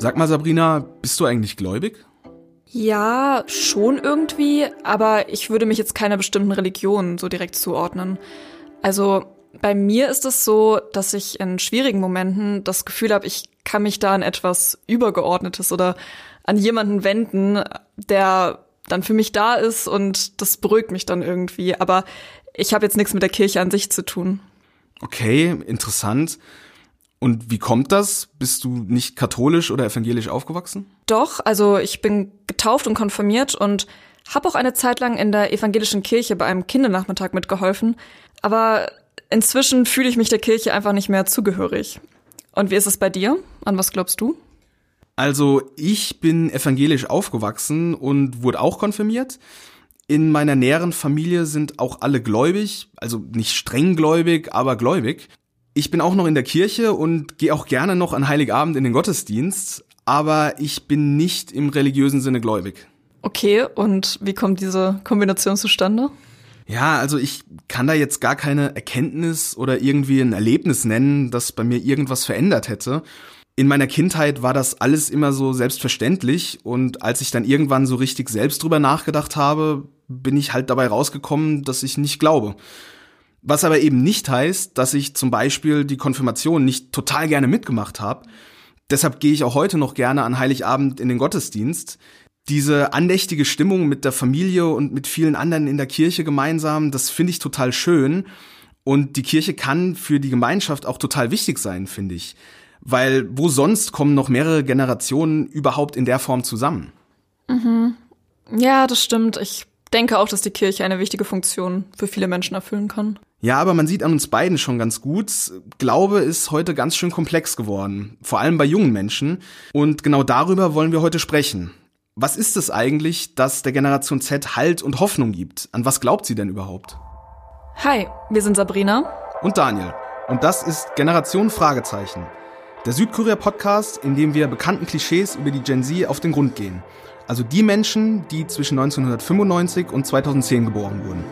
Sag mal, Sabrina, bist du eigentlich gläubig? Ja, schon irgendwie, aber ich würde mich jetzt keiner bestimmten Religion so direkt zuordnen. Also bei mir ist es so, dass ich in schwierigen Momenten das Gefühl habe, ich kann mich da an etwas Übergeordnetes oder an jemanden wenden, der dann für mich da ist und das beruhigt mich dann irgendwie. Aber ich habe jetzt nichts mit der Kirche an sich zu tun. Okay, interessant. Und wie kommt das? Bist du nicht katholisch oder evangelisch aufgewachsen? Doch, also ich bin getauft und konfirmiert und habe auch eine Zeit lang in der evangelischen Kirche bei einem Kindernachmittag mitgeholfen. Aber inzwischen fühle ich mich der Kirche einfach nicht mehr zugehörig. Und wie ist es bei dir? An was glaubst du? Also ich bin evangelisch aufgewachsen und wurde auch konfirmiert. In meiner näheren Familie sind auch alle gläubig, also nicht streng gläubig, aber gläubig. Ich bin auch noch in der Kirche und gehe auch gerne noch an Heiligabend in den Gottesdienst, aber ich bin nicht im religiösen Sinne gläubig. Okay, und wie kommt diese Kombination zustande? Ja, also ich kann da jetzt gar keine Erkenntnis oder irgendwie ein Erlebnis nennen, das bei mir irgendwas verändert hätte. In meiner Kindheit war das alles immer so selbstverständlich und als ich dann irgendwann so richtig selbst drüber nachgedacht habe, bin ich halt dabei rausgekommen, dass ich nicht glaube. Was aber eben nicht heißt, dass ich zum Beispiel die Konfirmation nicht total gerne mitgemacht habe. Deshalb gehe ich auch heute noch gerne an Heiligabend in den Gottesdienst. Diese andächtige Stimmung mit der Familie und mit vielen anderen in der Kirche gemeinsam, das finde ich total schön. Und die Kirche kann für die Gemeinschaft auch total wichtig sein, finde ich. Weil wo sonst kommen noch mehrere Generationen überhaupt in der Form zusammen? Mhm. Ja, das stimmt. Ich denke auch, dass die Kirche eine wichtige Funktion für viele Menschen erfüllen kann. Ja, aber man sieht an uns beiden schon ganz gut, Glaube ist heute ganz schön komplex geworden, vor allem bei jungen Menschen. Und genau darüber wollen wir heute sprechen. Was ist es eigentlich, das der Generation Z Halt und Hoffnung gibt? An was glaubt sie denn überhaupt? Hi, wir sind Sabrina und Daniel. Und das ist Generation Fragezeichen. Der Südkorea-Podcast, in dem wir bekannten Klischees über die Gen Z auf den Grund gehen. Also die Menschen, die zwischen 1995 und 2010 geboren wurden.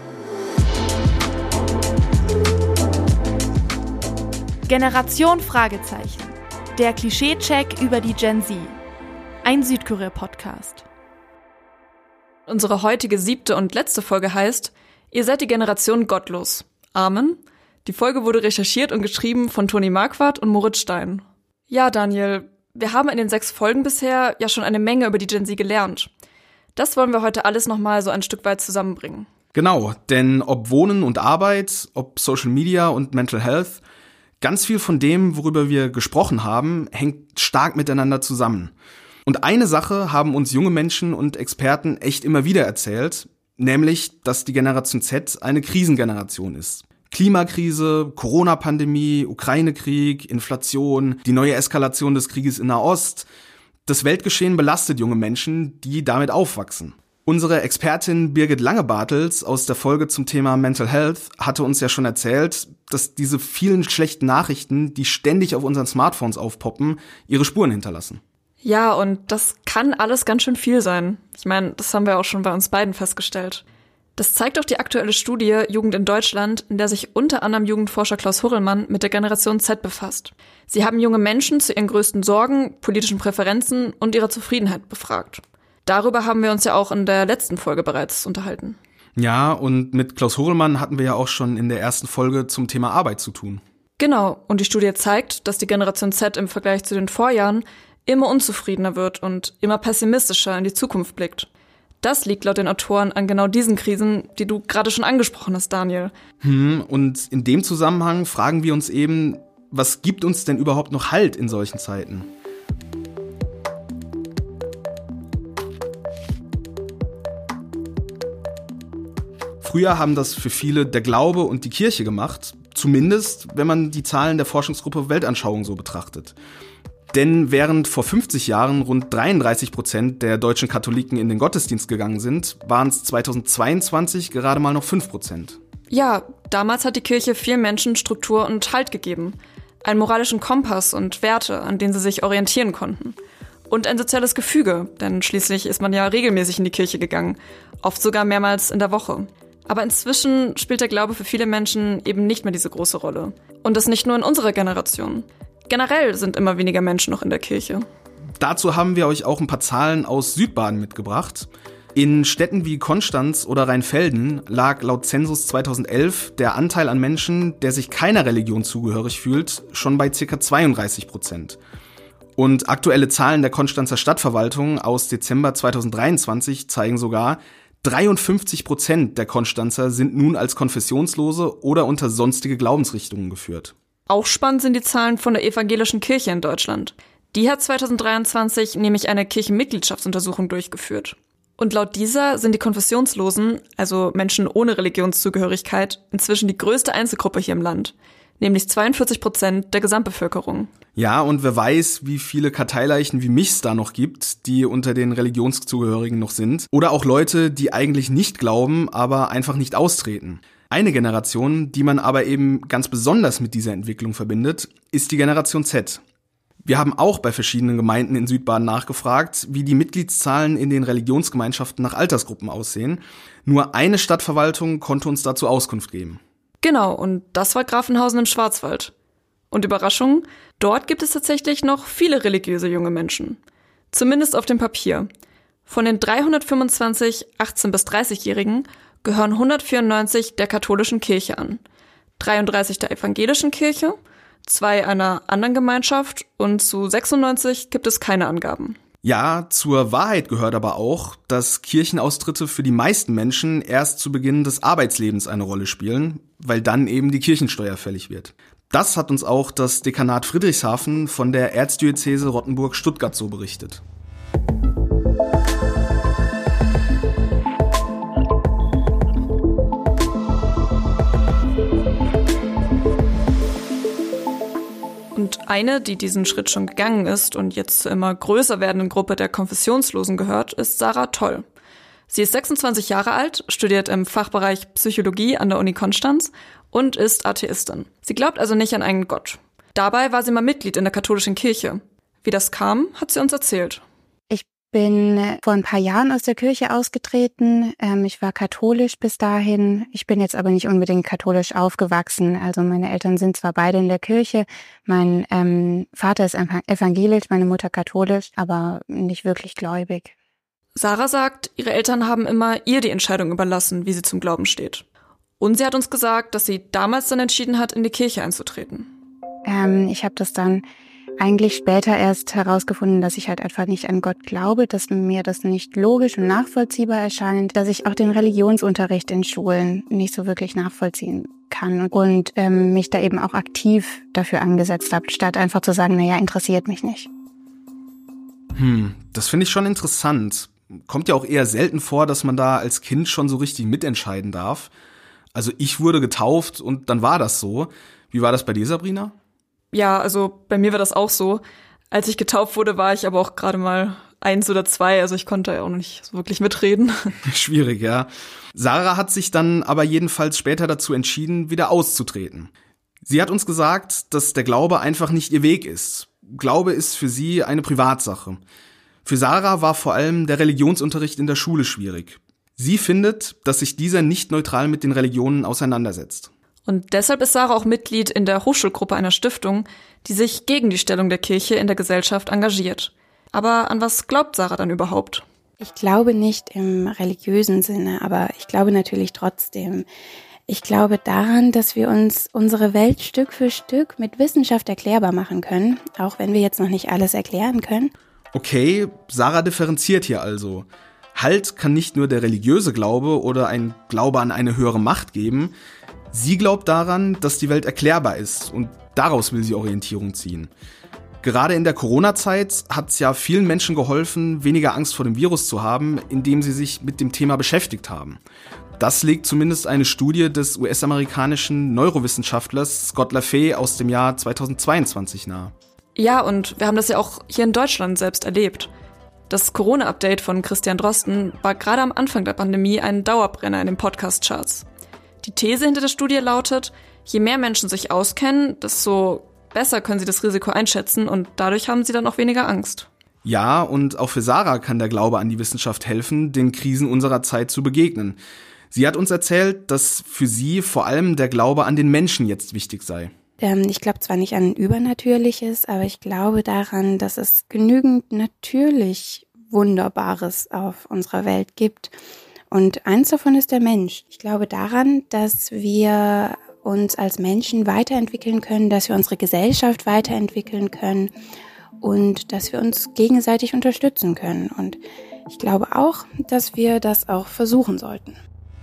Generation Fragezeichen. Der Klischee-Check über die Gen Z. Ein Südkorea-Podcast. Unsere heutige 7. und letzte Folge heißt Ihr seid die Generation gottlos. Amen. Die Folge wurde recherchiert und geschrieben von Toni Marquardt und Moritz Stein. Ja, Daniel, wir haben in den 6 Folgen bisher ja schon eine Menge über die Gen Z gelernt. Das wollen wir heute alles nochmal so ein Stück weit zusammenbringen. Genau, denn ob Wohnen und Arbeit, ob Social Media und Mental Health, ganz viel von dem, worüber wir gesprochen haben, hängt stark miteinander zusammen. Und eine Sache haben uns junge Menschen und Experten echt immer wieder erzählt, nämlich, dass die Generation Z eine Krisengeneration ist. Klimakrise, Corona-Pandemie, Ukraine-Krieg, Inflation, die neue Eskalation des Krieges in Nahost. Das Weltgeschehen belastet junge Menschen, die damit aufwachsen. Unsere Expertin Birgit Lange-Bartels aus der Folge zum Thema Mental Health hatte uns ja schon erzählt, dass diese vielen schlechten Nachrichten, die ständig auf unseren Smartphones aufpoppen, ihre Spuren hinterlassen. Ja, und das kann alles ganz schön viel sein. Ich meine, das haben wir auch schon bei uns beiden festgestellt. Das zeigt auch die aktuelle Studie Jugend in Deutschland, in der sich unter anderem Jugendforscher Klaus Hurrellmann mit der Generation Z befasst. Sie haben junge Menschen zu ihren größten Sorgen, politischen Präferenzen und ihrer Zufriedenheit befragt. Darüber haben wir uns ja auch in der letzten Folge bereits unterhalten. Ja, und mit Klaus Hurrellmann hatten wir ja auch schon in der ersten Folge zum Thema Arbeit zu tun. Genau, und die Studie zeigt, dass die Generation Z im Vergleich zu den Vorjahren immer unzufriedener wird und immer pessimistischer in die Zukunft blickt. Das liegt laut den Autoren an genau diesen Krisen, die du gerade schon angesprochen hast, Daniel. Und in dem Zusammenhang fragen wir uns eben, was gibt uns denn überhaupt noch Halt in solchen Zeiten? Früher haben das für viele der Glaube und die Kirche gemacht, zumindest wenn man die Zahlen der Forschungsgruppe Weltanschauung so betrachtet. Denn während vor 50 Jahren rund 33% der deutschen Katholiken in den Gottesdienst gegangen sind, waren es 2022 gerade mal noch 5%. Ja, damals hat die Kirche vielen Menschen Struktur und Halt gegeben. Einen moralischen Kompass und Werte, an denen sie sich orientieren konnten. Und ein soziales Gefüge, denn schließlich ist man ja regelmäßig in die Kirche gegangen, oft sogar mehrmals in der Woche. Aber inzwischen spielt der Glaube für viele Menschen eben nicht mehr diese große Rolle. Und das nicht nur in unserer Generation. Generell sind immer weniger Menschen noch in der Kirche. Dazu haben wir euch auch ein paar Zahlen aus Südbaden mitgebracht. In Städten wie Konstanz oder Rheinfelden lag laut Zensus 2011 der Anteil an Menschen, der sich keiner Religion zugehörig fühlt, schon bei ca. 32%. Und aktuelle Zahlen der Konstanzer Stadtverwaltung aus Dezember 2023 zeigen sogar, 53% der Konstanzer sind nun als Konfessionslose oder unter sonstige Glaubensrichtungen geführt. Auch spannend sind die Zahlen von der evangelischen Kirche in Deutschland. Die hat 2023 nämlich eine Kirchenmitgliedschaftsuntersuchung durchgeführt. Und laut dieser sind die Konfessionslosen, also Menschen ohne Religionszugehörigkeit, inzwischen die größte Einzelgruppe hier im Land, nämlich 42% der Gesamtbevölkerung. Ja, und wer weiß, wie viele Karteileichen wie mich es da noch gibt, die unter den Religionszugehörigen noch sind. Oder auch Leute, die eigentlich nicht glauben, aber einfach nicht austreten. Eine Generation, die man aber eben ganz besonders mit dieser Entwicklung verbindet, ist die Generation Z. Wir haben auch bei verschiedenen Gemeinden in Südbaden nachgefragt, wie die Mitgliedszahlen in den Religionsgemeinschaften nach Altersgruppen aussehen. Nur eine Stadtverwaltung konnte uns dazu Auskunft geben. Genau, und das war Grafenhausen im Schwarzwald. Und Überraschung, dort gibt es tatsächlich noch viele religiöse junge Menschen. Zumindest auf dem Papier. Von den 325 18- bis 30-Jährigen gehören 194 der katholischen Kirche an, 33 der evangelischen Kirche, 2 einer anderen Gemeinschaft und zu 96 gibt es keine Angaben. Ja, zur Wahrheit gehört aber auch, dass Kirchenaustritte für die meisten Menschen erst zu Beginn des Arbeitslebens eine Rolle spielen, weil dann eben die Kirchensteuer fällig wird. Das hat uns auch das Dekanat Friedrichshafen von der Erzdiözese Rottenburg-Stuttgart so berichtet. Und eine, die diesen Schritt schon gegangen ist und jetzt zur immer größer werdenden Gruppe der Konfessionslosen gehört, ist Sarah Toll. Sie ist 26 Jahre alt, studiert im Fachbereich Psychologie an der Uni Konstanz und ist Atheistin. Sie glaubt also nicht an einen Gott. Dabei war sie mal Mitglied in der katholischen Kirche. Wie das kam, hat sie uns erzählt. Ich bin vor ein paar Jahren aus der Kirche ausgetreten. Ich war katholisch bis dahin. Ich bin jetzt aber nicht unbedingt katholisch aufgewachsen. Also meine Eltern sind zwar beide in der Kirche. Mein Vater ist evangelisch, meine Mutter katholisch, aber nicht wirklich gläubig. Sarah sagt, ihre Eltern haben immer ihr die Entscheidung überlassen, wie sie zum Glauben steht. Und sie hat uns gesagt, dass sie damals dann entschieden hat, in die Kirche einzutreten. Ich habe das dann eigentlich später erst herausgefunden, dass ich halt einfach nicht an Gott glaube, dass mir das nicht logisch und nachvollziehbar erscheint, dass ich auch den Religionsunterricht in Schulen nicht so wirklich nachvollziehen kann und mich da eben auch aktiv dafür angesetzt habe, statt einfach zu sagen, naja, interessiert mich nicht. Das finde ich schon interessant. Kommt ja auch eher selten vor, dass man da als Kind schon so richtig mitentscheiden darf. Also ich wurde getauft und dann war das so. Wie war das bei dir, Sabrina? Ja, also bei mir war das auch so. Als ich getauft wurde, war ich aber auch gerade mal 1 oder 2, also ich konnte ja auch noch nicht so wirklich mitreden. Schwierig, ja. Sarah hat sich dann aber jedenfalls später dazu entschieden, wieder auszutreten. Sie hat uns gesagt, dass der Glaube einfach nicht ihr Weg ist. Glaube ist für sie eine Privatsache. Für Sarah war vor allem der Religionsunterricht in der Schule schwierig. Sie findet, dass sich dieser nicht neutral mit den Religionen auseinandersetzt. Und deshalb ist Sarah auch Mitglied in der Hochschulgruppe einer Stiftung, die sich gegen die Stellung der Kirche in der Gesellschaft engagiert. Aber an was glaubt Sarah dann überhaupt? Ich glaube nicht im religiösen Sinne, aber ich glaube natürlich trotzdem. Ich glaube daran, dass wir uns unsere Welt Stück für Stück mit Wissenschaft erklärbar machen können, auch wenn wir jetzt noch nicht alles erklären können. Okay, Sarah differenziert hier also. Halt kann nicht nur der religiöse Glaube oder ein Glaube an eine höhere Macht geben. Sie glaubt daran, dass die Welt erklärbar ist und daraus will sie Orientierung ziehen. Gerade in der Corona-Zeit hat es ja vielen Menschen geholfen, weniger Angst vor dem Virus zu haben, indem sie sich mit dem Thema beschäftigt haben. Das legt zumindest eine Studie des US-amerikanischen Neurowissenschaftlers Scott LaFay aus dem Jahr 2022 nahe. Ja, und wir haben das ja auch hier in Deutschland selbst erlebt. Das Corona-Update von Christian Drosten war gerade am Anfang der Pandemie ein Dauerbrenner in den Podcast-Charts. Die These hinter der Studie lautet, je mehr Menschen sich auskennen, desto besser können sie das Risiko einschätzen und dadurch haben sie dann auch weniger Angst. Ja, und auch für Sarah kann der Glaube an die Wissenschaft helfen, den Krisen unserer Zeit zu begegnen. Sie hat uns erzählt, dass für sie vor allem der Glaube an den Menschen jetzt wichtig sei. Ich glaube zwar nicht an Übernatürliches, aber ich glaube daran, dass es genügend natürlich Wunderbares auf unserer Welt gibt. Und eins davon ist der Mensch. Ich glaube daran, dass wir uns als Menschen weiterentwickeln können, dass wir unsere Gesellschaft weiterentwickeln können und dass wir uns gegenseitig unterstützen können. Und ich glaube auch, dass wir das auch versuchen sollten.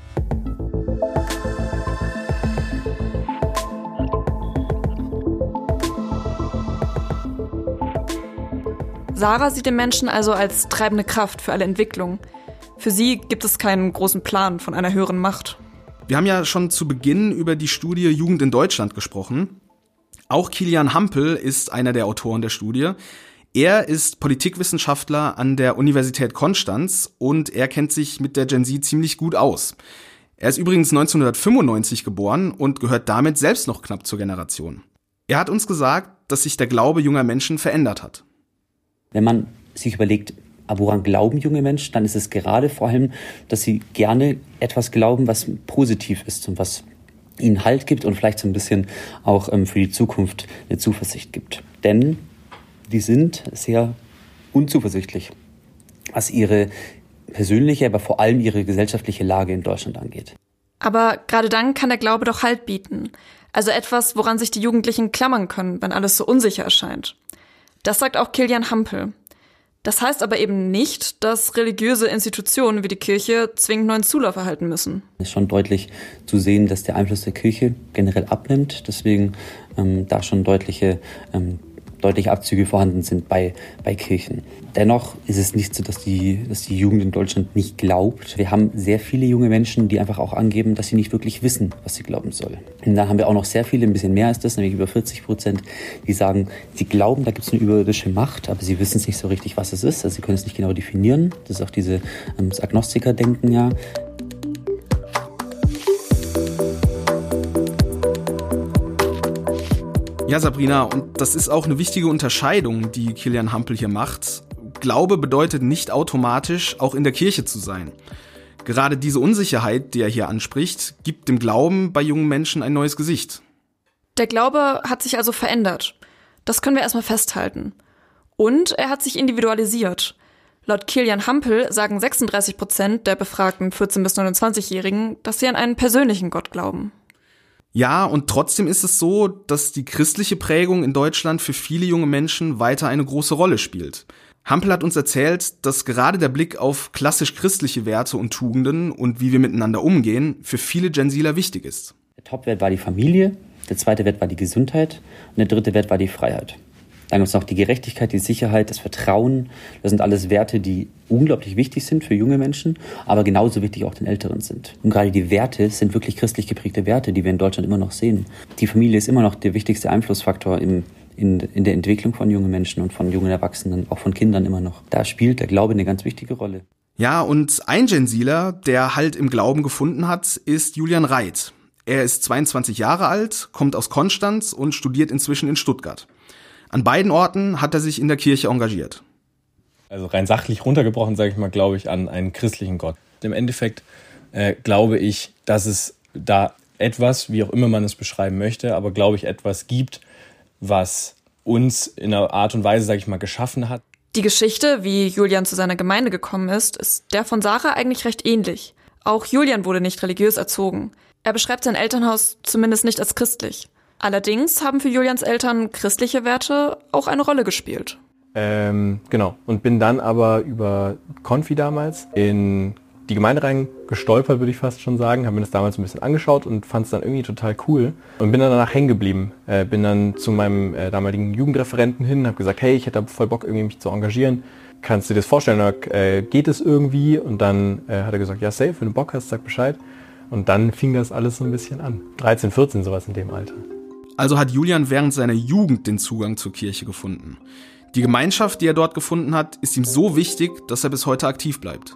Sarah sieht den Menschen also als treibende Kraft für alle Entwicklung. Für sie gibt es keinen großen Plan von einer höheren Macht. Wir haben ja schon zu Beginn über die Studie Jugend in Deutschland gesprochen. Auch Kilian Hampel ist einer der Autoren der Studie. Er ist Politikwissenschaftler an der Universität Konstanz und er kennt sich mit der Gen Z ziemlich gut aus. Er ist übrigens 1995 geboren und gehört damit selbst noch knapp zur Generation. Er hat uns gesagt, dass sich der Glaube junger Menschen verändert hat. Wenn man sich überlegt, woran glauben junge Menschen, dann ist es gerade vor allem, dass sie gerne etwas glauben, was positiv ist und was ihnen Halt gibt und vielleicht so ein bisschen auch für die Zukunft eine Zuversicht gibt. Denn die sind sehr unzuversichtlich, was ihre persönliche, aber vor allem ihre gesellschaftliche Lage in Deutschland angeht. Aber gerade dann kann der Glaube doch Halt bieten. Also etwas, woran sich die Jugendlichen klammern können, wenn alles so unsicher erscheint. Das sagt auch Kilian Hampel. Das heißt aber eben nicht, dass religiöse Institutionen wie die Kirche zwingend neuen Zulauf erhalten müssen. Es ist schon deutlich zu sehen, dass der Einfluss der Kirche generell abnimmt. Deswegen da schon deutliche Abzüge vorhanden sind bei Kirchen. Dennoch ist es nicht so, dass die Jugend in Deutschland nicht glaubt. Wir haben sehr viele junge Menschen, die einfach auch angeben, dass sie nicht wirklich wissen, was sie glauben sollen. Und dann haben wir auch noch sehr viele, ein bisschen mehr als das, nämlich über 40%, die sagen, sie glauben, da gibt es eine überirdische Macht, aber sie wissen es nicht so richtig, was es ist. Also sie können es nicht genau definieren. Das ist auch das Agnostiker-Denken, ja. Ja, Sabrina, und das ist auch eine wichtige Unterscheidung, die Kilian Hampel hier macht. Glaube bedeutet nicht automatisch, auch in der Kirche zu sein. Gerade diese Unsicherheit, die er hier anspricht, gibt dem Glauben bei jungen Menschen ein neues Gesicht. Der Glaube hat sich also verändert. Das können wir erstmal festhalten. Und er hat sich individualisiert. Laut Kilian Hampel sagen 36% der befragten 14- bis 29-Jährigen, dass sie an einen persönlichen Gott glauben. Ja, und trotzdem ist es so, dass die christliche Prägung in Deutschland für viele junge Menschen weiter eine große Rolle spielt. Hampel hat uns erzählt, dass gerade der Blick auf klassisch christliche Werte und Tugenden und wie wir miteinander umgehen, für viele Gen Zler wichtig ist. Der Topwert war die Familie, der zweite Wert war die Gesundheit und der dritte Wert war die Freiheit. Dann gibt es noch die Gerechtigkeit, die Sicherheit, das Vertrauen. Das sind alles Werte, die unglaublich wichtig sind für junge Menschen, aber genauso wichtig auch den Älteren sind. Und gerade die Werte sind wirklich christlich geprägte Werte, die wir in Deutschland immer noch sehen. Die Familie ist immer noch der wichtigste Einflussfaktor in der Entwicklung von jungen Menschen und von jungen Erwachsenen, auch von Kindern immer noch. Da spielt der Glaube eine ganz wichtige Rolle. Ja, und ein Gen Zler, der Halt im Glauben gefunden hat, ist Julian Reit. Er ist 22 Jahre alt, kommt aus Konstanz und studiert inzwischen in Stuttgart. An beiden Orten hat er sich in der Kirche engagiert. Also rein sachlich runtergebrochen, sage ich mal, glaube ich an einen christlichen Gott. Im Endeffekt glaube ich, dass es da etwas, wie auch immer man es beschreiben möchte, aber glaube ich etwas gibt, was uns in einer Art und Weise, sage ich mal, geschaffen hat. Die Geschichte, wie Julian zu seiner Gemeinde gekommen ist der von Sarah eigentlich recht ähnlich. Auch Julian wurde nicht religiös erzogen. Er beschreibt sein Elternhaus zumindest nicht als christlich. Allerdings haben für Julians Eltern christliche Werte auch eine Rolle gespielt. Genau. Und bin dann aber über Konfi damals in die Gemeinde reingestolpert, würde ich fast schon sagen. Habe mir das damals ein bisschen angeschaut und fand es dann irgendwie total cool. Und bin dann danach hängen geblieben. Bin dann zu meinem damaligen Jugendreferenten hin, habe gesagt, hey, ich hätte voll Bock, irgendwie mich zu engagieren. Kannst du dir das vorstellen? Geht es irgendwie? Und dann hat er gesagt, ja, safe, wenn du Bock hast, sag Bescheid. Und dann fing das alles so ein bisschen an. 13, 14, sowas in dem Alter. Also hat Julian während seiner Jugend den Zugang zur Kirche gefunden. Die Gemeinschaft, die er dort gefunden hat, ist ihm so wichtig, dass er bis heute aktiv bleibt.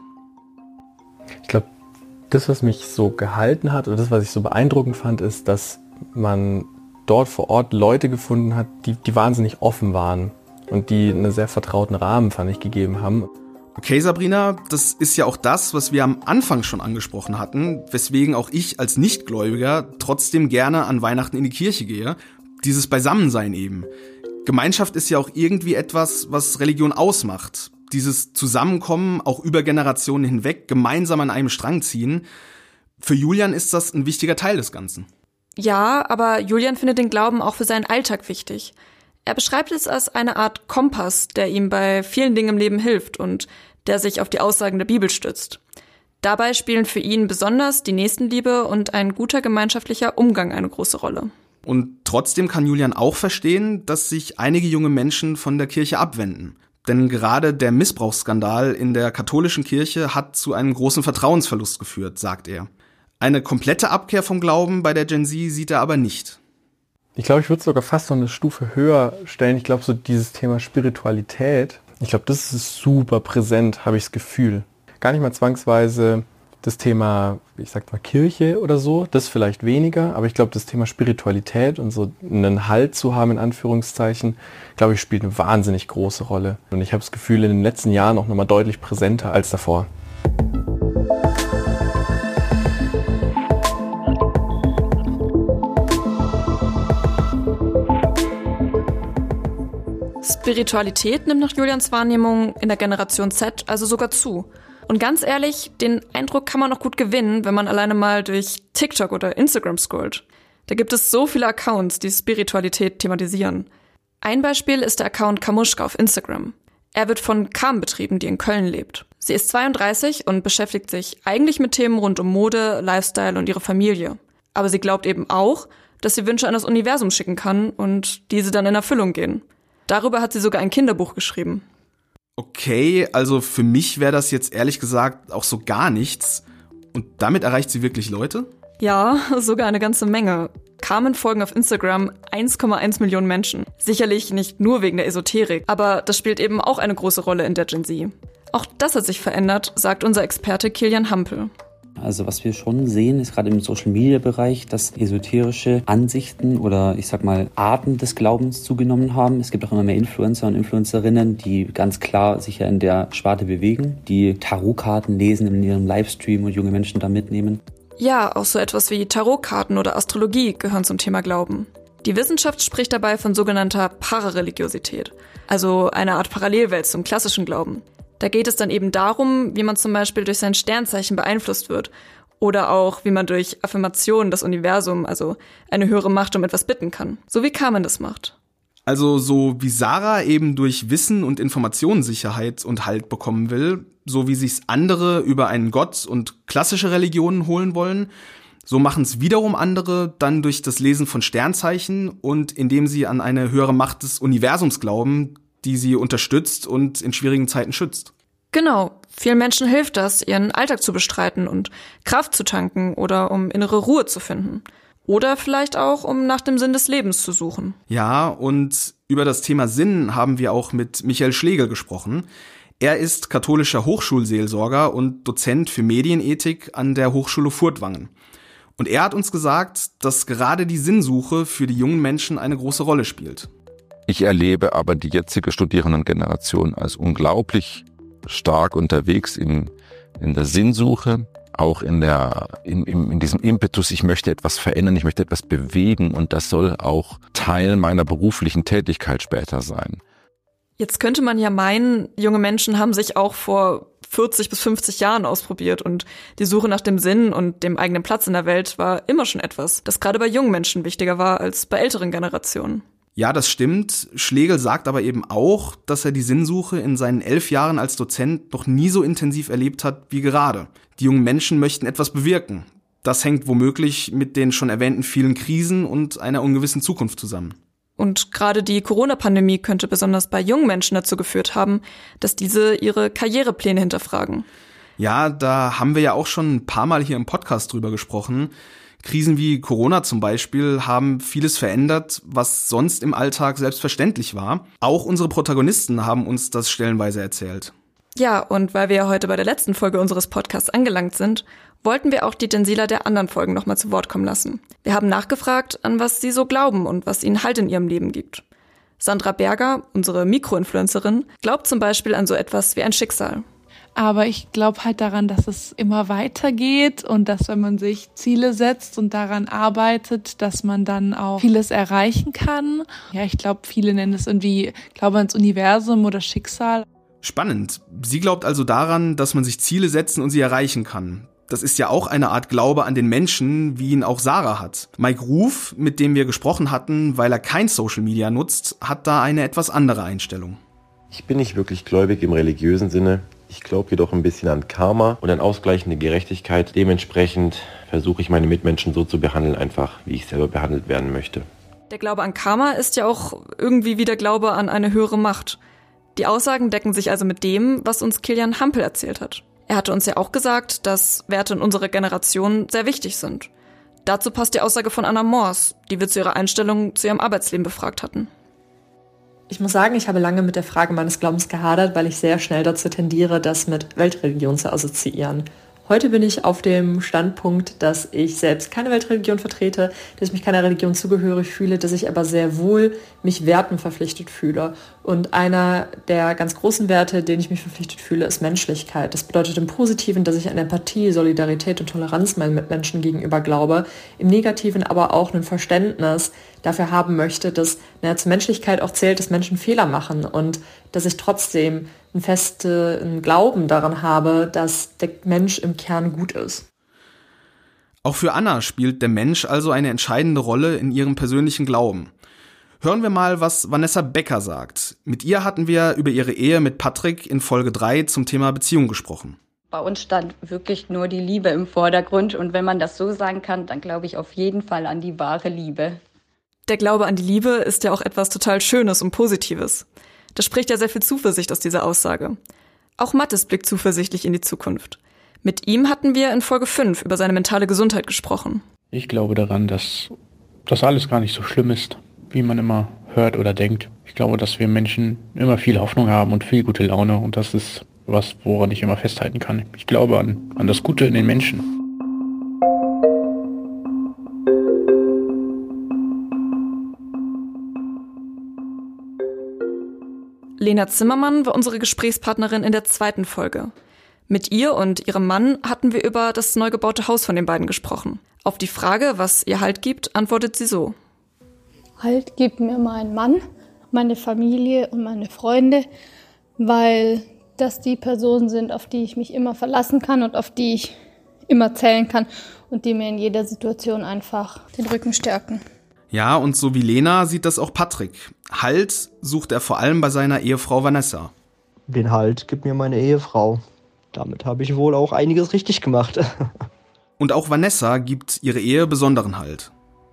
Ich glaube, das, was mich so gehalten hat oder das, was ich so beeindruckend fand, ist, dass man dort vor Ort Leute gefunden hat, die wahnsinnig offen waren und die einen sehr vertrauten Rahmen, fand ich, gegeben haben. Okay, Sabrina, das ist ja auch das, was wir am Anfang schon angesprochen hatten, weswegen auch ich als Nichtgläubiger trotzdem gerne an Weihnachten in die Kirche gehe. dieses Beisammensein eben. Gemeinschaft ist ja auch irgendwie etwas, was Religion ausmacht. Dieses Zusammenkommen, auch über Generationen hinweg, gemeinsam an einem Strang ziehen. Für Julian ist das ein wichtiger Teil des Ganzen. Ja, aber Julian findet den Glauben auch für seinen Alltag wichtig. Er beschreibt es als eine Art Kompass, der ihm bei vielen Dingen im Leben hilft und der sich auf die Aussagen der Bibel stützt. Dabei spielen für ihn besonders die Nächstenliebe und ein guter gemeinschaftlicher Umgang eine große Rolle. Und trotzdem kann Julian auch verstehen, dass sich einige junge Menschen von der Kirche abwenden. Denn gerade der Missbrauchsskandal in der katholischen Kirche hat zu einem großen Vertrauensverlust geführt, sagt er. Eine komplette Abkehr vom Glauben bei der Gen Z sieht er aber nicht. Ich glaube, ich würde es sogar fast noch eine Stufe höher stellen. Ich glaube, so dieses Thema Spiritualität, ich glaube, das ist super präsent, habe ich das Gefühl. Gar nicht mal zwangsweise das Thema, ich sag mal, Kirche oder so, das vielleicht weniger, aber ich glaube, das Thema Spiritualität und so einen Halt zu haben, in Anführungszeichen, glaube ich, spielt eine wahnsinnig große Rolle. Und ich habe das Gefühl, in den letzten Jahren auch nochmal deutlich präsenter als davor. Spiritualität nimmt nach Julians Wahrnehmung in der Generation Z also sogar zu. Und ganz ehrlich, den Eindruck kann man noch gut gewinnen, wenn man alleine mal durch TikTok oder Instagram scrollt. Da gibt es so viele Accounts, die Spiritualität thematisieren. Ein Beispiel ist der Account Kamuschka auf Instagram. Er wird von Carmen betrieben, die in Köln lebt. Sie ist 32 und beschäftigt sich eigentlich mit Themen rund um Mode, Lifestyle und ihre Familie. Aber sie glaubt eben auch, dass sie Wünsche an das Universum schicken kann und diese dann in Erfüllung gehen. Darüber hat sie sogar ein Kinderbuch geschrieben. Okay, also für mich wäre das jetzt ehrlich gesagt auch so gar nichts. Und damit erreicht sie wirklich Leute? Ja, sogar eine ganze Menge. Carmen folgen auf Instagram 1,1 Millionen Menschen. Sicherlich nicht nur wegen der Esoterik, aber das spielt eben auch eine große Rolle in der Gen Z. Auch das hat sich verändert, sagt unser Experte Kilian Hampel. Also was wir schon sehen, ist gerade im Social-Media-Bereich, dass esoterische Ansichten oder ich sag mal Arten des Glaubens zugenommen haben. Es gibt auch immer mehr Influencer und Influencerinnen, die ganz klar sich ja in der Sparte bewegen, die Tarotkarten lesen in ihrem Livestream und junge Menschen da mitnehmen. Ja, auch so etwas wie Tarotkarten oder Astrologie gehören zum Thema Glauben. Die Wissenschaft spricht dabei von sogenannter Parareligiosität, also einer Art Parallelwelt zum klassischen Glauben. Da geht es dann eben darum, wie man zum Beispiel durch sein Sternzeichen beeinflusst wird oder auch, wie man durch Affirmationen das Universum, also eine höhere Macht, um etwas bitten kann. So wie Carmen das macht. Also so wie Sarah eben durch Wissen und Informationssicherheit und Halt bekommen will, so wie sich's andere über einen Gott und klassische Religionen holen wollen, so machen es wiederum andere dann durch das Lesen von Sternzeichen und indem sie an eine höhere Macht des Universums glauben, die sie unterstützt und in schwierigen Zeiten schützt. Genau. Vielen Menschen hilft das, ihren Alltag zu bestreiten und Kraft zu tanken oder um innere Ruhe zu finden. Oder vielleicht auch, um nach dem Sinn des Lebens zu suchen. Ja, und über das Thema Sinn haben wir auch mit Michael Schlegel gesprochen. Er ist katholischer Hochschulseelsorger und Dozent für Medienethik an der Hochschule Furtwangen. Und er hat uns gesagt, dass gerade die Sinnsuche für die jungen Menschen eine große Rolle spielt. Ich erlebe aber die jetzige Studierendengeneration als unglaublich stark unterwegs in der Sinnsuche, auch in diesem Impetus, ich möchte etwas verändern, ich möchte etwas bewegen und das soll auch Teil meiner beruflichen Tätigkeit später sein. Jetzt könnte man ja meinen, junge Menschen haben sich auch vor 40 bis 50 Jahren ausprobiert und die Suche nach dem Sinn und dem eigenen Platz in der Welt war immer schon etwas, das gerade bei jungen Menschen wichtiger war als bei älteren Generationen. Ja, das stimmt. Schlegel sagt aber eben auch, dass er die Sinnsuche in seinen 11 Jahren als Dozent noch nie so intensiv erlebt hat wie gerade. Die jungen Menschen möchten etwas bewirken. Das hängt womöglich mit den schon erwähnten vielen Krisen und einer ungewissen Zukunft zusammen. Und gerade die Corona-Pandemie könnte besonders bei jungen Menschen dazu geführt haben, dass diese ihre Karrierepläne hinterfragen. Ja, da haben wir ja auch schon ein paar Mal hier im Podcast drüber gesprochen. Krisen wie Corona zum Beispiel haben vieles verändert, was sonst im Alltag selbstverständlich war. Auch unsere Protagonisten haben uns das stellenweise erzählt. Ja, und weil wir ja heute bei der letzten Folge unseres Podcasts angelangt sind, wollten wir auch die Genziler der anderen Folgen nochmal zu Wort kommen lassen. Wir haben nachgefragt, an was sie so glauben und was ihnen Halt in ihrem Leben gibt. Sandra Berger, unsere Mikroinfluencerin, glaubt zum Beispiel an so etwas wie ein Schicksal. Aber ich glaube halt daran, dass es immer weitergeht und dass, wenn man sich Ziele setzt und daran arbeitet, dass man dann auch vieles erreichen kann. Ja, ich glaube, viele nennen es irgendwie Glaube ans Universum oder Schicksal. Spannend. Sie glaubt also daran, dass man sich Ziele setzen und sie erreichen kann. Das ist ja auch eine Art Glaube an den Menschen, wie ihn auch Sarah hat. Mike Ruf, mit dem wir gesprochen hatten, weil er kein Social Media nutzt, hat da eine etwas andere Einstellung. Ich bin nicht wirklich gläubig im religiösen Sinne. Ich glaube jedoch ein bisschen an Karma und an ausgleichende Gerechtigkeit. Dementsprechend versuche ich meine Mitmenschen so zu behandeln, einfach wie ich selber behandelt werden möchte. Der Glaube an Karma ist ja auch irgendwie wie der Glaube an eine höhere Macht. Die Aussagen decken sich also mit dem, was uns Kilian Hampel erzählt hat. Er hatte uns ja auch gesagt, dass Werte in unserer Generation sehr wichtig sind. Dazu passt die Aussage von Anna Mors, die wir zu ihrer Einstellung zu ihrem Arbeitsleben befragt hatten. Ich muss sagen, ich habe lange mit der Frage meines Glaubens gehadert, weil ich sehr schnell dazu tendiere, das mit Weltreligion zu assoziieren. Heute bin ich auf dem Standpunkt, dass ich selbst keine Weltreligion vertrete, dass ich mich keiner Religion zugehörig fühle, dass ich aber sehr wohl mich Werten verpflichtet fühle. Und einer der ganz großen Werte, denen ich mich verpflichtet fühle, ist Menschlichkeit. Das bedeutet im Positiven, dass ich an Empathie, Solidarität und Toleranz meinen Mitmenschen gegenüber glaube, im Negativen aber auch ein Verständnis dafür haben möchte, dass zur Menschlichkeit auch zählt, dass Menschen Fehler machen und dass ich trotzdem einen festen Glauben daran habe, dass der Mensch im Kern gut ist. Auch für Anna spielt der Mensch also eine entscheidende Rolle in ihrem persönlichen Glauben. Hören wir mal, was Vanessa Becker sagt. Mit ihr hatten wir über ihre Ehe mit Patrick in Folge 3 zum Thema Beziehung gesprochen. Bei uns stand wirklich nur die Liebe im Vordergrund. Und wenn man das so sagen kann, dann glaube ich auf jeden Fall an die wahre Liebe. Der Glaube an die Liebe ist ja auch etwas total Schönes und Positives. Das spricht ja sehr viel Zuversicht aus dieser Aussage. Auch Mathis blickt zuversichtlich in die Zukunft. Mit ihm hatten wir in Folge 5 über seine mentale Gesundheit gesprochen. Ich glaube daran, dass das alles gar nicht so schlimm ist, wie man immer hört oder denkt. Ich glaube, dass wir Menschen immer viel Hoffnung haben und viel gute Laune und das ist was, woran ich immer festhalten kann. Ich glaube an das Gute in den Menschen. Lena Zimmermann war unsere Gesprächspartnerin in der 2. Folge. Mit ihr und ihrem Mann hatten wir über das neu gebaute Haus von den beiden gesprochen. Auf die Frage, was ihr Halt gibt, antwortet sie so. Halt gibt mir mein Mann, meine Familie und meine Freunde, weil das die Personen sind, auf die ich mich immer verlassen kann und auf die ich immer zählen kann und die mir in jeder Situation einfach den Rücken stärken. Ja, und so wie Lena sieht das auch Patrick. Halt sucht er vor allem bei seiner Ehefrau Vanessa. Den Halt gibt mir meine Ehefrau. Damit habe ich wohl auch einiges richtig gemacht. Und auch Vanessa gibt ihre Ehe besonderen Halt.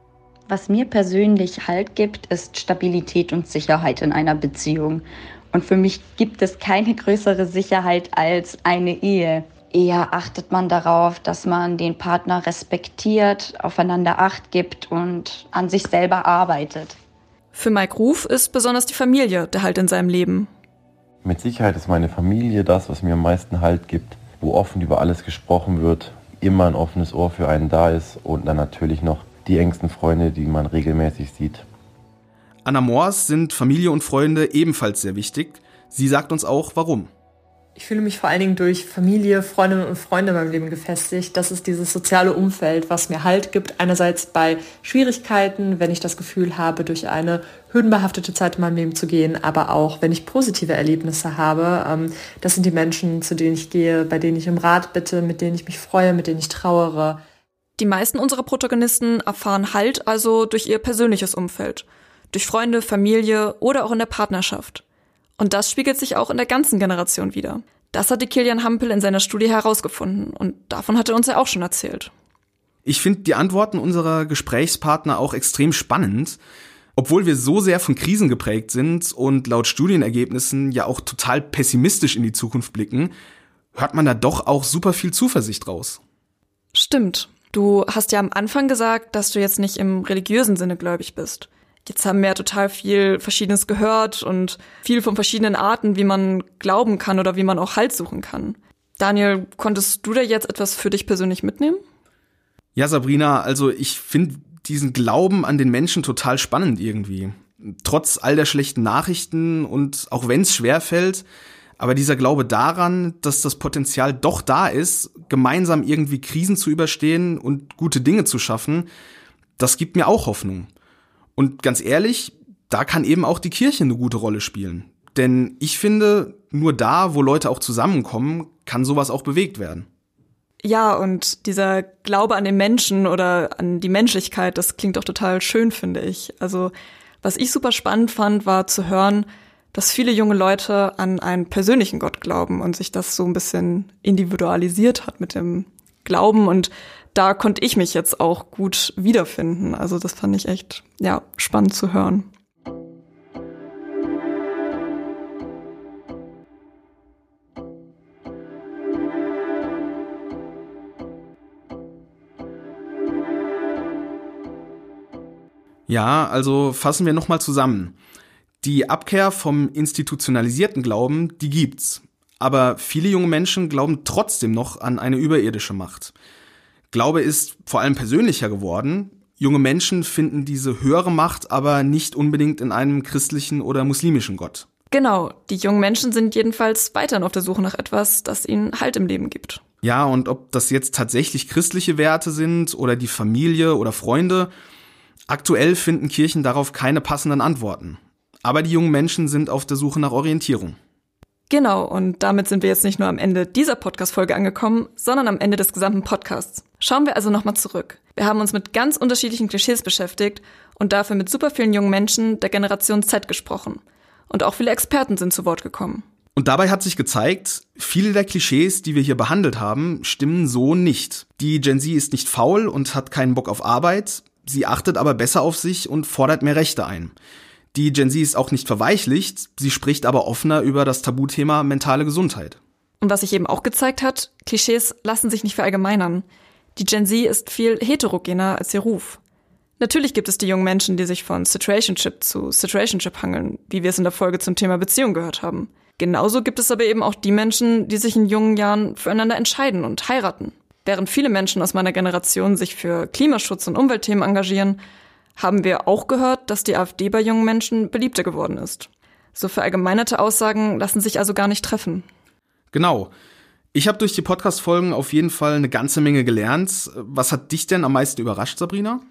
Was mir persönlich Halt gibt, ist Stabilität und Sicherheit in einer Beziehung. Und für mich gibt es keine größere Sicherheit als eine Ehe. Eher achtet man darauf, dass man den Partner respektiert, aufeinander Acht gibt und an sich selber arbeitet. Für Mike Ruf ist besonders die Familie der Halt in seinem Leben. Mit Sicherheit ist meine Familie das, was mir am meisten Halt gibt, wo offen über alles gesprochen wird, immer ein offenes Ohr für einen da ist und dann natürlich noch die engsten Freunde, die man regelmäßig sieht. Anna Mors sind Familie und Freunde ebenfalls sehr wichtig. Sie sagt uns auch, warum. Ich fühle mich vor allen Dingen durch Familie, Freundinnen und Freunde in meinem Leben gefestigt. Das ist dieses soziale Umfeld, was mir Halt gibt. Einerseits bei Schwierigkeiten, wenn ich das Gefühl habe, durch eine hürdenbehaftete Zeit in meinem Leben zu gehen, aber auch, wenn ich positive Erlebnisse habe. Das sind die Menschen, zu denen ich gehe, bei denen ich um Rat bitte, mit denen ich mich freue, mit denen ich trauere. Die meisten unserer Protagonisten erfahren Halt also durch ihr persönliches Umfeld, durch Freunde, Familie oder auch in der Partnerschaft. Und das spiegelt sich auch in der ganzen Generation wider. Das hatte Kilian Hampel in seiner Studie herausgefunden und davon hat er uns ja auch schon erzählt. Ich finde die Antworten unserer Gesprächspartner auch extrem spannend. Obwohl wir so sehr von Krisen geprägt sind und laut Studienergebnissen ja auch total pessimistisch in die Zukunft blicken, hört man da doch auch super viel Zuversicht raus. Stimmt. Du hast ja am Anfang gesagt, dass du jetzt nicht im religiösen Sinne gläubig bist. Jetzt haben wir ja total viel Verschiedenes gehört und viel von verschiedenen Arten, wie man glauben kann oder wie man auch Halt suchen kann. Daniel, konntest du da jetzt etwas für dich persönlich mitnehmen? Ja, Sabrina, also ich finde diesen Glauben an den Menschen total spannend irgendwie. Trotz all der schlechten Nachrichten und auch wenn es schwerfällt, Aber dieser Glaube daran, dass das Potenzial doch da ist, gemeinsam irgendwie Krisen zu überstehen und gute Dinge zu schaffen, das gibt mir auch Hoffnung. Und ganz ehrlich, da kann eben auch die Kirche eine gute Rolle spielen. Denn ich finde, nur da, wo Leute auch zusammenkommen, kann sowas auch bewegt werden. Ja, und dieser Glaube an den Menschen oder an die Menschlichkeit, das klingt doch total schön, finde ich. Also, was ich super spannend fand, war zu hören, dass viele junge Leute an einen persönlichen Gott glauben und sich das so ein bisschen individualisiert hat mit dem Glauben. Und da konnte ich mich jetzt auch gut wiederfinden. Also das fand ich echt, ja, spannend zu hören. Ja, also fassen wir nochmal zusammen. Die Abkehr vom institutionalisierten Glauben, die gibt's. Aber viele junge Menschen glauben trotzdem noch an eine überirdische Macht. Glaube ist vor allem persönlicher geworden. Junge Menschen finden diese höhere Macht aber nicht unbedingt in einem christlichen oder muslimischen Gott. Genau, die jungen Menschen sind jedenfalls weiterhin auf der Suche nach etwas, das ihnen Halt im Leben gibt. Ja, und ob das jetzt tatsächlich christliche Werte sind oder die Familie oder Freunde, aktuell finden Kirchen darauf keine passenden Antworten. Aber die jungen Menschen sind auf der Suche nach Orientierung. Genau, und damit sind wir jetzt nicht nur am Ende dieser Podcast-Folge angekommen, sondern am Ende des gesamten Podcasts. Schauen wir also nochmal zurück. Wir haben uns mit ganz unterschiedlichen Klischees beschäftigt und dafür mit super vielen jungen Menschen der Generation Z gesprochen. Und auch viele Experten sind zu Wort gekommen. Und dabei hat sich gezeigt, viele der Klischees, die wir hier behandelt haben, stimmen so nicht. Die Gen Z ist nicht faul und hat keinen Bock auf Arbeit, sie achtet aber besser auf sich und fordert mehr Rechte ein. Die Gen Z ist auch nicht verweichlicht, sie spricht aber offener über das Tabuthema mentale Gesundheit. Und was sich eben auch gezeigt hat, Klischees lassen sich nicht verallgemeinern. Die Gen Z ist viel heterogener als ihr Ruf. Natürlich gibt es die jungen Menschen, die sich von Situationship zu Situationship hangeln, wie wir es in der Folge zum Thema Beziehung gehört haben. Genauso gibt es aber eben auch die Menschen, die sich in jungen Jahren füreinander entscheiden und heiraten. Während viele Menschen aus meiner Generation sich für Klimaschutz und Umweltthemen engagieren, haben wir auch gehört, dass die AfD bei jungen Menschen beliebter geworden ist. So verallgemeinerte Aussagen lassen sich also gar nicht treffen. Genau. Ich habe durch die Podcast-Folgen auf jeden Fall eine ganze Menge gelernt. Was hat dich denn am meisten überrascht, Sabrina?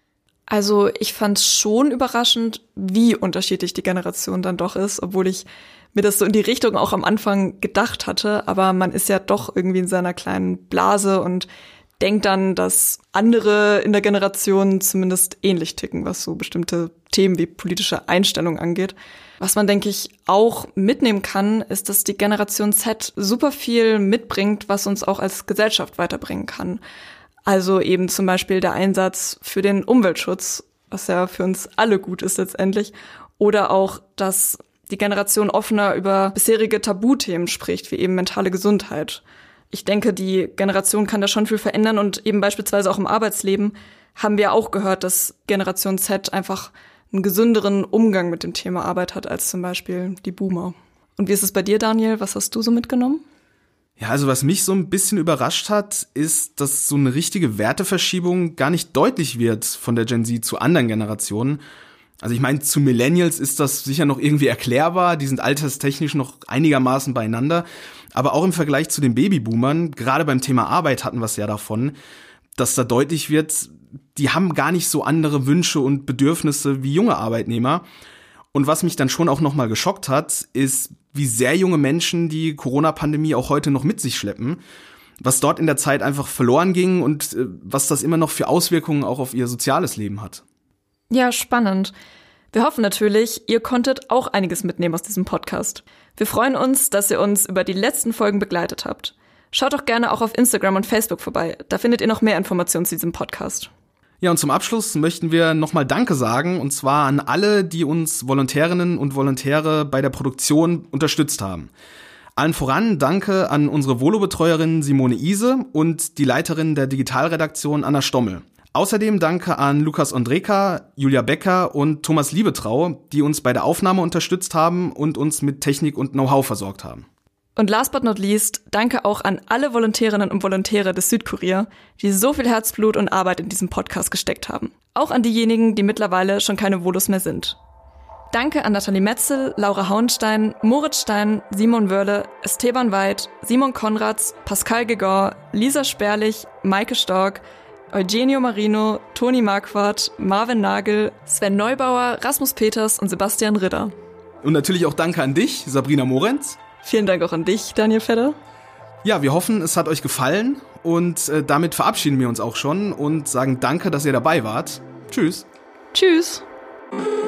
Also ich fand es schon überraschend, wie unterschiedlich die Generation dann doch ist, obwohl ich mir das so in die Richtung auch am Anfang gedacht hatte. Aber man ist ja doch irgendwie in seiner kleinen Blase und denkt dann, dass andere in der Generation zumindest ähnlich ticken, was so bestimmte Themen wie politische Einstellung angeht. Was man, denke ich, auch mitnehmen kann, ist, dass die Generation Z super viel mitbringt, was uns auch als Gesellschaft weiterbringen kann. Also eben zum Beispiel der Einsatz für den Umweltschutz, was ja für uns alle gut ist letztendlich. Oder auch, dass die Generation offener über bisherige Tabuthemen spricht, wie eben mentale Gesundheit. Ich denke, die Generation kann da schon viel verändern und eben beispielsweise auch im Arbeitsleben haben wir auch gehört, dass Generation Z einfach einen gesünderen Umgang mit dem Thema Arbeit hat als zum Beispiel die Boomer. Und wie ist es bei dir, Daniel? Was hast du so mitgenommen? Ja, also was mich so ein bisschen überrascht hat, ist, dass so eine richtige Werteverschiebung gar nicht deutlich wird von der Gen Z zu anderen Generationen. Also ich meine, zu Millennials ist das sicher noch irgendwie erklärbar, die sind alterstechnisch noch einigermaßen beieinander. Aber auch im Vergleich zu den Babyboomern, gerade beim Thema Arbeit hatten wir es ja davon, dass da deutlich wird, die haben gar nicht so andere Wünsche und Bedürfnisse wie junge Arbeitnehmer. Und was mich dann schon auch nochmal geschockt hat, ist, wie sehr junge Menschen die Corona-Pandemie auch heute noch mit sich schleppen, was dort in der Zeit einfach verloren ging und was das immer noch für Auswirkungen auch auf ihr soziales Leben hat. Ja, spannend. Wir hoffen natürlich, ihr konntet auch einiges mitnehmen aus diesem Podcast. Wir freuen uns, dass ihr uns über die letzten Folgen begleitet habt. Schaut doch gerne auch auf Instagram und Facebook vorbei. Da findet ihr noch mehr Informationen zu diesem Podcast. Ja, und zum Abschluss möchten wir nochmal Danke sagen, und zwar an alle, die uns Volontärinnen und Volontäre bei der Produktion unterstützt haben. Allen voran Danke an unsere Volo-Betreuerin Simone Ise und die Leiterin der Digitalredaktion Anna Stommel. Außerdem Danke an Lukas Ondreka, Julia Becker und Thomas Liebetrau, die uns bei der Aufnahme unterstützt haben und uns mit Technik und Know-how versorgt haben. Und last but not least, danke auch an alle Volontärinnen und Volontäre des Südkurier, die so viel Herzblut und Arbeit in diesem Podcast gesteckt haben. Auch an diejenigen, die mittlerweile schon keine Volos mehr sind. Danke an Nathalie Metzel, Laura Hauenstein, Moritz Stein, Simon Wörle, Esteban Weid, Simon Konrads, Pascal Gegor, Lisa Sperlich, Maike Stork, Eugenio Marino, Toni Marquardt, Marvin Nagel, Sven Neubauer, Rasmus Peters und Sebastian Ritter. Und natürlich auch danke an dich, Sabrina Morenz. Vielen Dank auch an dich, Daniel Fedder. Ja, wir hoffen, es hat euch gefallen und damit verabschieden wir uns auch schon und sagen danke, dass ihr dabei wart. Tschüss. Tschüss.